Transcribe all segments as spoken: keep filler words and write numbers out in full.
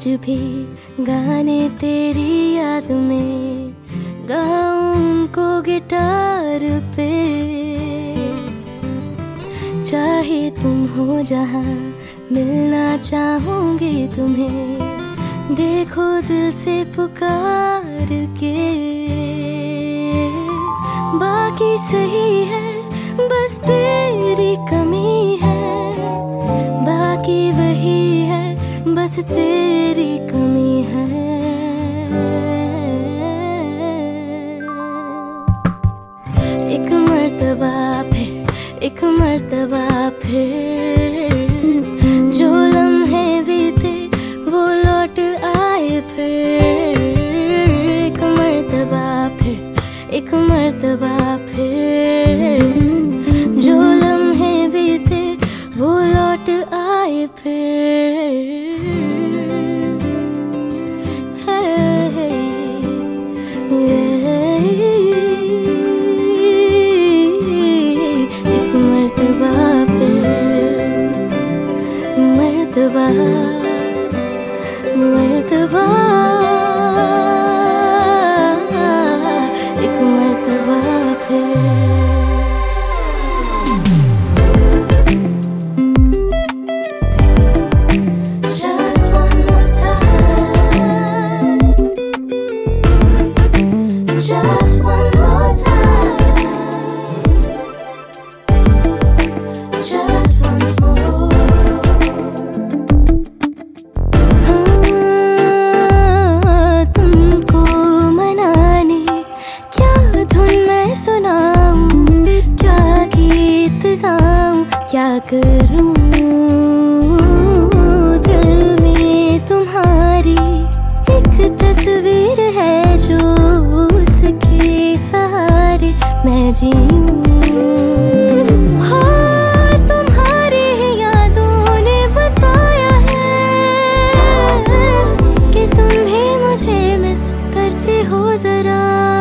आज भी गाने तेरी याद में गाऊं उनको गिटार पे। चाहे तुम हो जहां मिलना चाहूंगी तुम्हें, देखो दिल से पुकार के। बाकी सही है बस तेरी कमी है, बाकी वही है बस तेरी कमी है। एक मर्तबा फिर एक मर्तबा फिर जो लम्हे बीते वो लौट आए फिर। एक मर्तबा फिर एक मर्तबा फिर जो लम्हे बीते वो लौट आए फिर। एक मर्तबा फिर मर्तबा मर्तबा एक मर्तबा फिर। Just one more time, just once more. हाँ, तुमको मनाने क्या धुन मैं सुनाऊं, क्या गीत गाऊं, क्या करूं। दिल में तुम्हारी एक तस्वीर है जो मैं जीऊं। हाँ, तुम्हारी ही यादों ने बताया है कि तुम भी मुझे मिस करते हो जरा।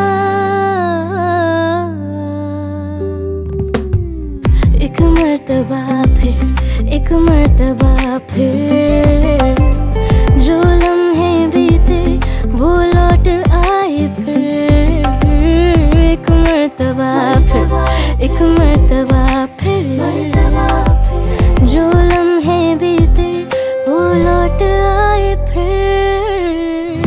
एक मर्तबा फिर एक मर्तबा फिर जो लम्हे बीते वो लौट आए फिर। एक मर्तबा फिर एक मर्तबा फिर जो लम्हे बीते वो लौट आए फिर।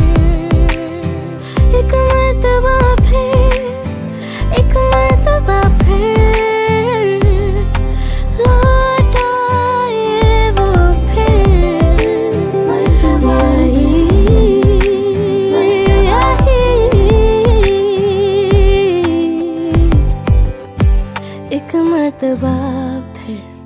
एक मर्तबा फिर एक मर्तबा फिर लौट आए वो फिर। एक मर्तबा फिर।